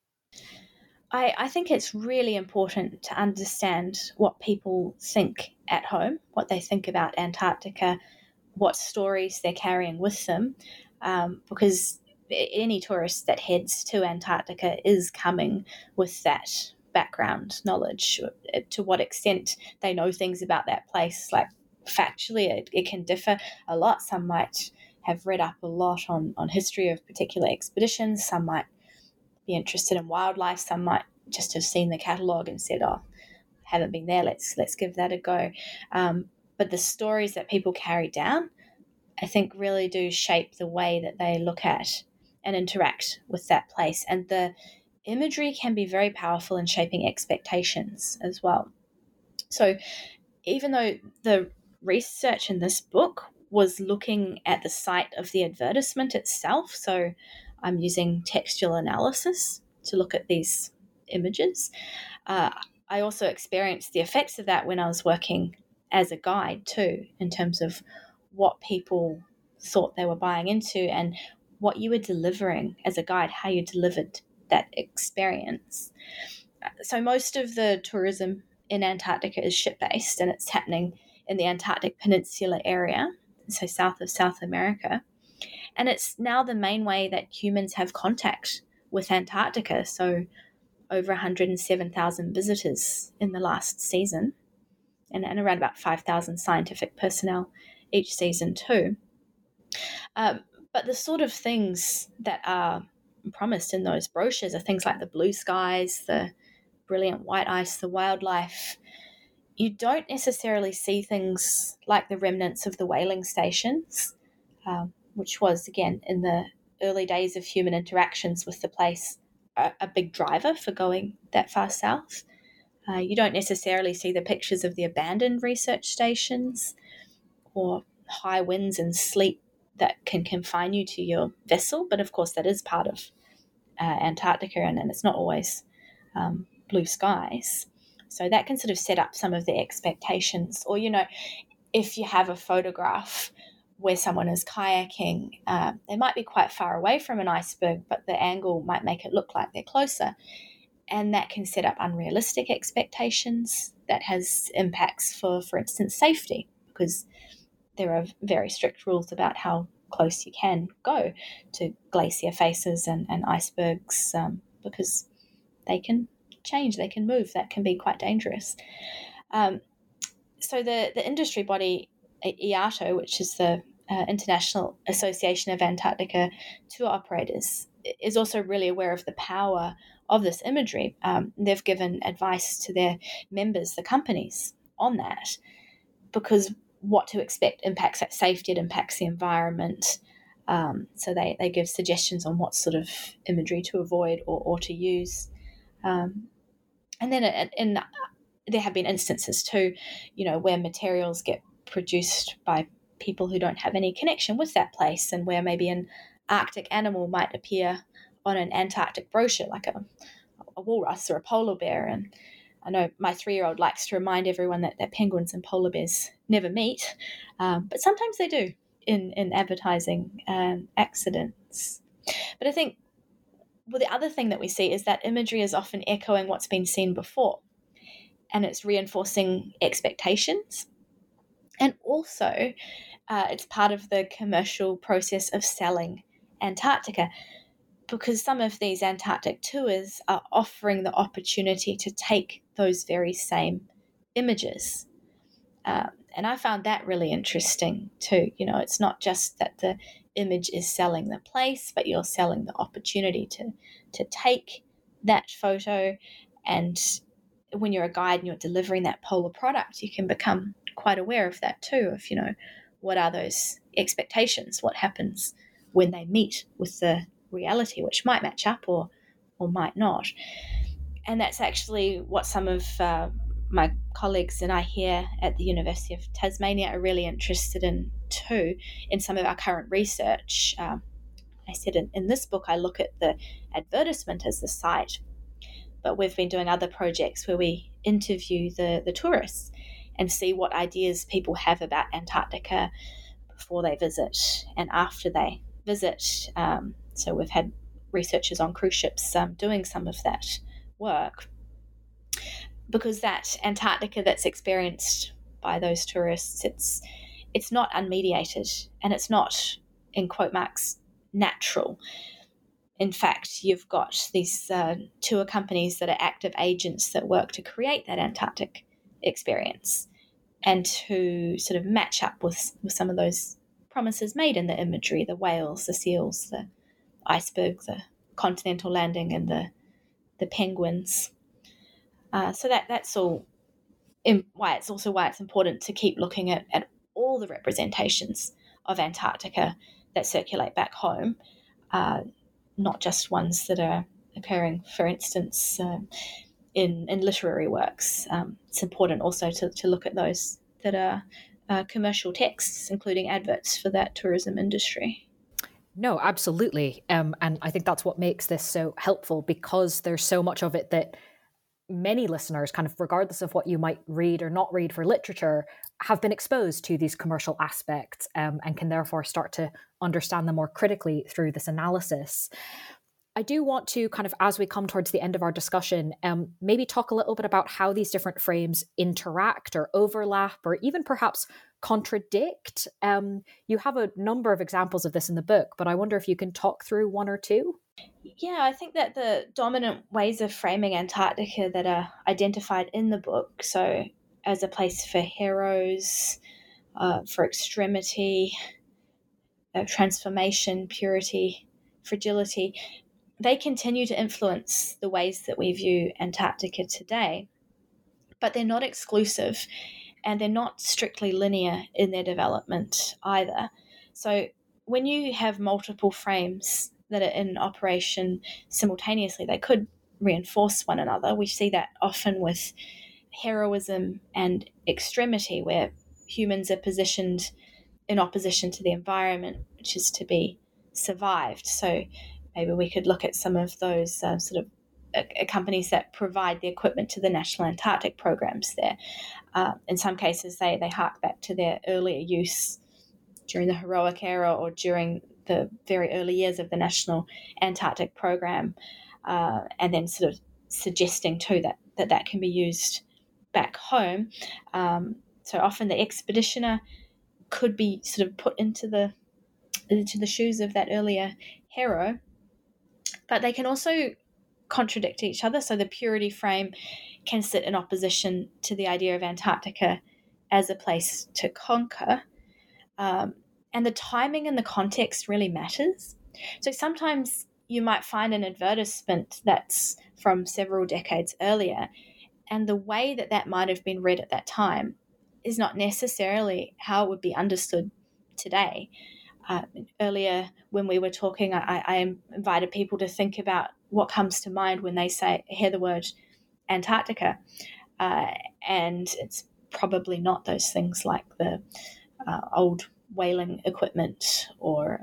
I, I think it's really important to understand what people think at home, what they think about Antarctica, what stories they're carrying with them, um, because any tourist that heads to Antarctica is coming with that background knowledge. To what extent they know things about that place, like factually it, it can differ a lot. Some might have read up a lot on, on history of particular expeditions. Some might be interested in wildlife. Some might just have seen the catalogue and said, oh, haven't been there, let's let's give that a go. Um, but the stories that people carry down, I think, really do shape the way that they look at and interact with that place. And the imagery can be very powerful in shaping expectations as well. So even though the research in this book was looking at the site of the advertisement itself, so I'm using textual analysis to look at these images, uh, I also experienced the effects of that when I was working as a guide too, in terms of what people thought they were buying into and what you were delivering as a guide, how you delivered that experience. So most of the tourism in Antarctica is ship-based, and it's happening in the Antarctic Peninsula area, so south of South America. And it's now the main way that humans have contact with Antarctica. So over one hundred seven thousand visitors in the last season, and, and around about five thousand scientific personnel each season too. Um, but the sort of things that are promised in those brochures are things like the blue skies, the brilliant white ice, the wildlife. You don't necessarily see things like the remnants of the whaling stations, um, which was, again, in the early days of human interactions with the place, a, a big driver for going that far south. Uh, you don't necessarily see the pictures of the abandoned research stations or high winds and sleet that can confine you to your vessel. But of course, that is part of uh, Antarctica, and, and it's not always um, blue skies. So that can sort of set up some of the expectations. Or, you know, if you have a photograph where someone is kayaking, uh, they might be quite far away from an iceberg, but the angle might make it look like they're closer. And that can set up unrealistic expectations. That has impacts for, for instance, safety, because there are very strict rules about how close you can go to glacier faces and, and icebergs, um, because they can change, they can move. That can be quite dangerous. Um, so the, the industry body, I A T O, which is the uh, International Association of Antarctica Tour Operators, is also really aware of the power of this imagery. Um, they've given advice to their members, the companies, on that, because what to expect impacts that safety, it impacts the environment. Um, so they, they give suggestions on what sort of imagery to avoid or, or to use. Um, and then in, in, there have been instances too, you know, where materials get produced by people who don't have any connection with that place, and where maybe an Arctic animal might appear on an Antarctic brochure, like a, a walrus or a polar bear. And I know my three-year-old likes to remind everyone that, that penguins and polar bears never meet, um, but sometimes they do in, in advertising um, accidents. But I think, well, the other thing that we see is that imagery is often echoing what's been seen before, and it's reinforcing expectations. And also, uh, it's part of the commercial process of selling Antarctica, because some of these Antarctic tours are offering the opportunity to take those very same images. Um, and I found that really interesting too. You know, it's not just that the image is selling the place, but you're selling the opportunity to, to take that photo. And when you're a guide and you're delivering that polar product, you can become quite aware of that too, of, you know, what are those expectations? What happens when they meet with the reality, which might match up or or might not. And that's actually what some of uh, my colleagues and I here at the University of Tasmania are really interested in too, in some of our current research. Um, I said in, in this book I look at the advertisement as the site, but we've been doing other projects where we interview the, the tourists and see what ideas people have about Antarctica before they visit and after they visit. Um, so we've had researchers on cruise ships um, doing some of that work, because that Antarctica that's experienced by those tourists, it's it's not unmediated, and it's not, in quote marks, natural. In fact, you've got these uh, tour companies that are active agents that work to create that Antarctic experience. and to sort of match up with, with some of those promises made in the imagery, the whales, the seals, the iceberg, the continental landing, and the, the penguins. Uh, so that that's all in, why it's also why it's important to keep looking at, at all the representations of Antarctica that circulate back home, uh, not just ones that are occurring, for instance, uh, in, in literary works. Um, it's important also to, to look at those that are uh, commercial texts, including adverts for that tourism industry. No, absolutely. Um, and I think that's what makes this so helpful, because there's so much of it that many listeners, kind of regardless of what you might read or not read for literature, have been exposed to these commercial aspects um, and can therefore start to understand them more critically through this analysis. I do want to kind of, as we come towards the end of our discussion, um, maybe talk a little bit about how these different frames interact or overlap or even perhaps contradict. Um, you have a number of examples of this in the book, but I wonder if you can talk through one or two. Yeah, I think that the dominant ways of framing Antarctica that are identified in the book, so as a place for heroes, uh, for extremity, uh, transformation, purity, fragility, they continue to influence the ways that we view Antarctica today, but they're not exclusive and they're not strictly linear in their development either. So when you have multiple frames that are in operation simultaneously, they could reinforce one another. We see that often with heroism and extremity, where humans are positioned in opposition to the environment, which is to be survived. So maybe we could look at some of those uh, sort of uh, companies that provide the equipment to the National Antarctic programs there. Uh, in some cases, they, they hark back to their earlier use during the heroic era or during the very early years of the National Antarctic program, uh, and then sort of suggesting too that that, that can be used back home. Um, so often the expeditioner could be sort of put into the into the shoes of that earlier hero, but they can also contradict each other. So the purity frame can sit in opposition to the idea of Antarctica as a place to conquer. Um, and the timing and the context really matters. So sometimes you might find an advertisement that's from several decades earlier, and the way that that might have been read at that time is not necessarily how it would be understood today. Uh, earlier, when we were talking, I, I invited people to think about what comes to mind when they say hear the word Antarctica, uh, and it's probably not those things like the uh, old whaling equipment or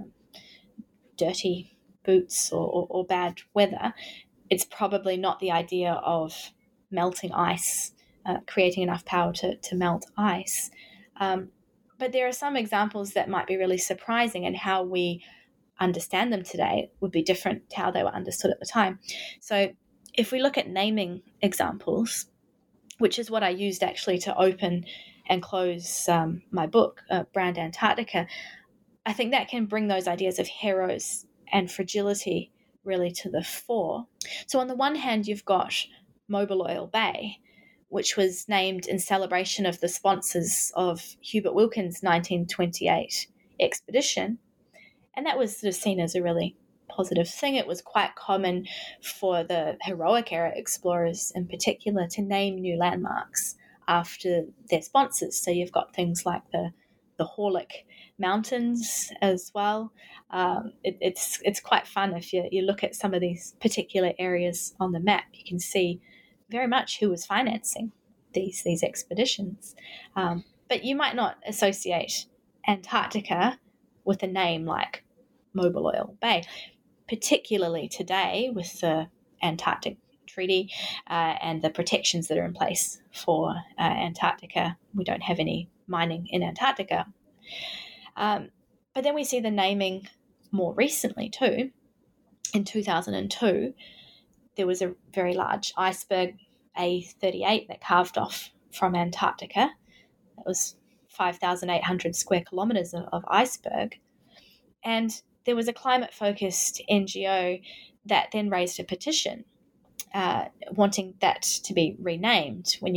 dirty boots or, or, or bad weather. It's probably not the idea of melting ice, uh, creating enough power to, to melt ice. Um, but there are some examples that might be really surprising, and how we understand them today would be different to how they were understood at the time. So if we look at naming examples, which is what I used actually to open and close um, my book, uh, Brand Antarctica, I think that can bring those ideas of heroes and fragility really to the fore. So on the one hand, you've got Mobiloil Bay, which was named in celebration of the sponsors of Hubert Wilkins' nineteen twenty-eight expedition. And that was sort of seen as a really positive thing. It was quite common for the heroic era explorers in particular to name new landmarks after their sponsors. So you've got things like the, the Horlick Mountains as well. Um, it, it's it's quite fun if you, you look at some of these particular areas on the map. You can see very much who was financing these, these expeditions. Um, but you might not associate Antarctica with a name like Mobiloil Bay, particularly today with the Antarctic Treaty uh, and the protections that are in place for uh, Antarctica. We don't have any mining in Antarctica. Um, but then we see the naming more recently too. In two thousand two, there was a very large iceberg, A thirty-eight, that carved off from Antarctica. That was five thousand eight hundred square kilometres of, of iceberg. And there was a climate-focused N G O that then raised a petition uh, wanting that to be renamed. When you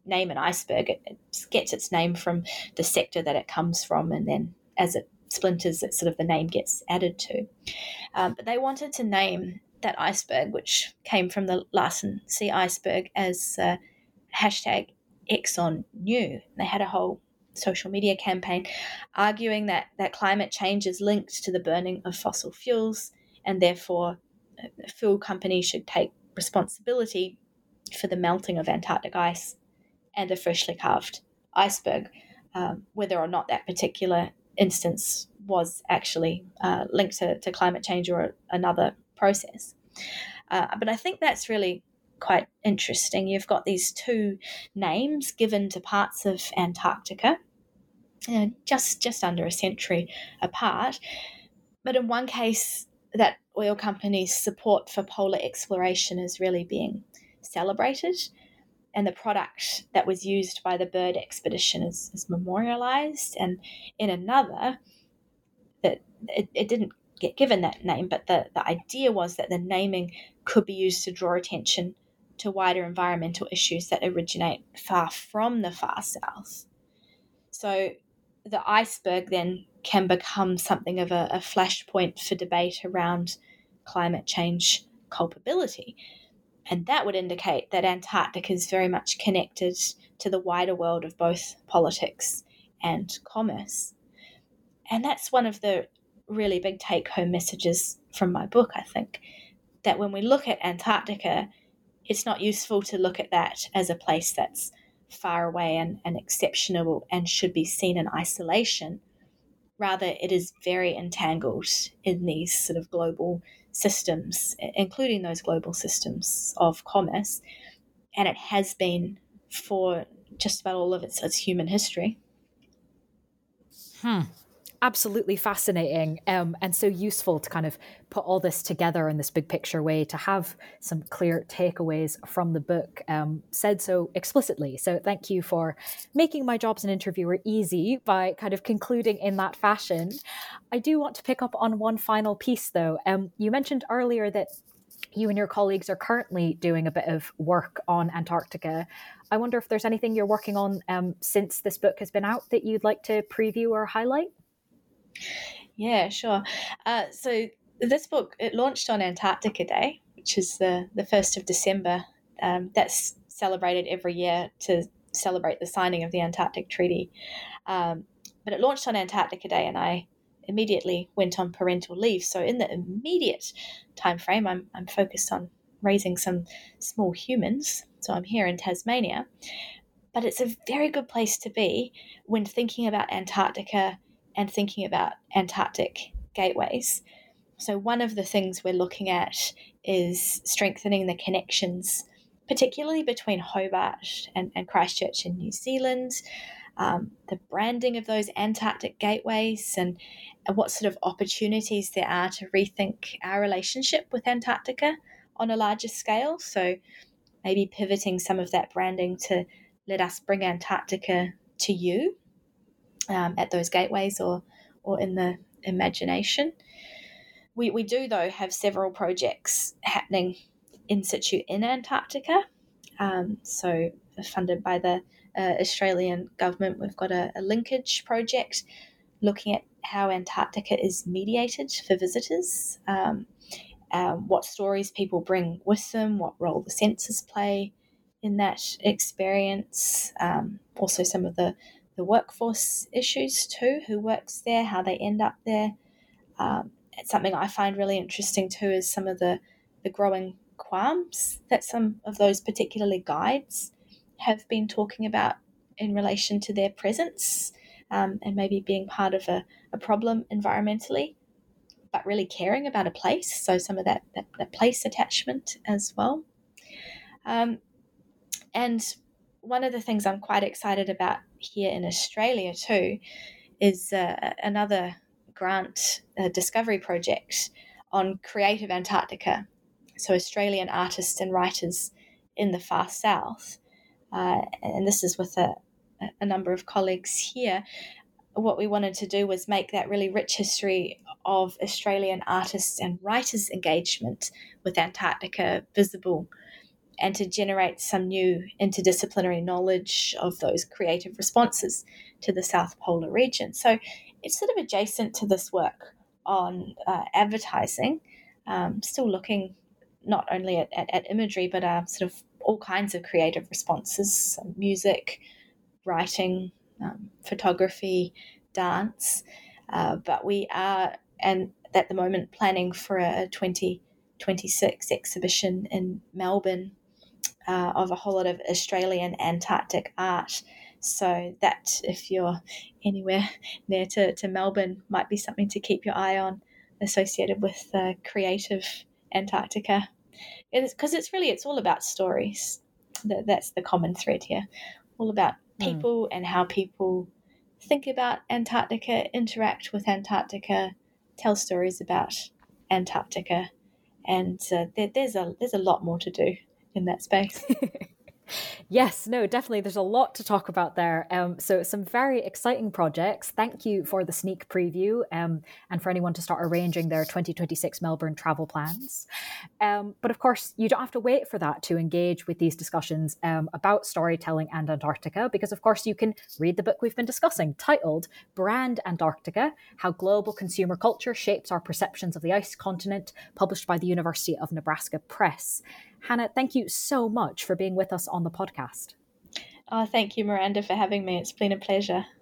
name an iceberg, it, it gets its name from the sector that it comes from, and then as it splinters, it sort of the name gets added to. Um, but they wanted to name that iceberg, which came from the Larsen C iceberg, as uh, hashtag Exxon New. They had a whole social media campaign arguing that, that climate change is linked to the burning of fossil fuels, and therefore fuel companies should take responsibility for the melting of Antarctic ice and a freshly carved iceberg, um, whether or not that particular instance was actually uh, linked to, to climate change or another process. Uh, but I think that's really quite interesting. You've got these two names given to parts of Antarctica, uh, just, just under a century apart. But in one case, that oil companies' support for polar exploration is really being celebrated, and the product that was used by the Byrd expedition is, is memorialized. And in another, that it, it didn't get given that name, but the, the idea was that the naming could be used to draw attention to wider environmental issues that originate far from the far south. So the iceberg then can become something of a, a flashpoint for debate around climate change culpability. And that would indicate that Antarctica is very much connected to the wider world of both politics and commerce. And that's one of the really big take-home messages from my book, I think, that when we look at Antarctica, it's not useful to look at that as a place that's far away and, and exceptional and should be seen in isolation. Rather, it is very entangled in these sort of global systems, including those global systems of commerce, and it has been for just about all of its, its human history. Hmm. Absolutely fascinating, um, and so useful to kind of put all this together in this big picture way, to have some clear takeaways from the book um, said so explicitly. So thank you for making my job as an interviewer easy by kind of concluding in that fashion. I do want to pick up on one final piece, though. Um, you mentioned earlier that you and your colleagues are currently doing a bit of work on Antarctica. I wonder if there's anything you're working on um, since this book has been out that you'd like to preview or highlight? Yeah, sure. Uh, so this book, it launched on Antarctica Day, which is the, the first of December. Um, that's celebrated every year to celebrate the signing of the Antarctic Treaty. Um, but it launched on Antarctica Day, and I immediately went on parental leave. So in the immediate time frame, I'm, I'm focused on raising some small humans. So I'm here in Tasmania. But it's a very good place to be when thinking about Antarctica and thinking about Antarctic gateways. So one of the things we're looking at is strengthening the connections, particularly between Hobart and, and Christchurch in New Zealand, um, the branding of those Antarctic gateways, and, and what sort of opportunities there are to rethink our relationship with Antarctica on a larger scale. So maybe pivoting some of that branding to let us bring Antarctica to you. Um, at those gateways or or in the imagination. We we do, though, have several projects happening in situ in Antarctica. Um, so funded by the uh, Australian government, we've got a, a linkage project looking at how Antarctica is mediated for visitors, um, um, what stories people bring with them, what role the senses play in that experience, um, also some of the the workforce issues too, who works there, how they end up there. Um, it's something I find really interesting too is some of the, the growing qualms that some of those particularly guides have been talking about in relation to their presence um, and maybe being part of a, a problem environmentally, but really caring about a place. So some of that, that, that place attachment as well. Um, and one of the things I'm quite excited about here in Australia too is uh, another grant uh, discovery project on creative Antarctica. So Australian artists and writers in the far south. Uh, and this is with a, a number of colleagues here. What we wanted to do was make that really rich history of Australian artists and writers' engagement with Antarctica visible and to generate some new interdisciplinary knowledge of those creative responses to the South Polar region. So it's sort of adjacent to this work on uh, advertising, um, still looking not only at, at, at imagery, but uh, sort of all kinds of creative responses, music, writing, um, photography, dance. Uh, but we are, and at the moment, planning for a twenty twenty-six exhibition in Melbourne uh, of a whole lot of Australian Antarctic art. So that, if you're anywhere near to, to Melbourne, might be something to keep your eye on, associated with uh, creative Antarctica. Because it's, it's really, it's all about stories. That, that's the common thread here. All about people mm. and how people think about Antarctica, interact with Antarctica, tell stories about Antarctica. And uh, there, there's a there's a lot more to do in that space. Yes, no, definitely. There's a lot to talk about there. Um, so some very exciting projects. Thank you for the sneak preview um, and for anyone to start arranging their twenty twenty-six Melbourne travel plans. Um, but of course, you don't have to wait for that to engage with these discussions um, about storytelling and Antarctica, because of course you can read the book we've been discussing, titled Brand Antarctica, How Global Consumer Culture Shapes Our Perceptions of the Ice Continent, published by the University of Nebraska Press. Hannah, thank you so much for being with us on the podcast. Oh, thank you, Miranda, for having me. It's been a pleasure.